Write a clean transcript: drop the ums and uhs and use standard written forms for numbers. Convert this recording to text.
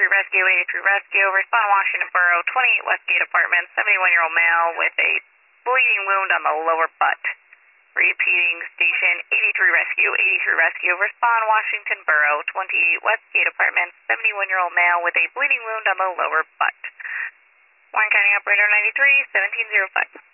Rescue, 83 Rescue, respond Washington Borough, 28 Westgate Apartments, 71-year-old male with a bleeding wound on the lower butt. Repeating station, 83 Rescue, 83 Rescue, respond Washington Borough, 28 Westgate Apartments, 71-year-old male with a bleeding wound on the lower butt. Warren County Operator 93, 1705.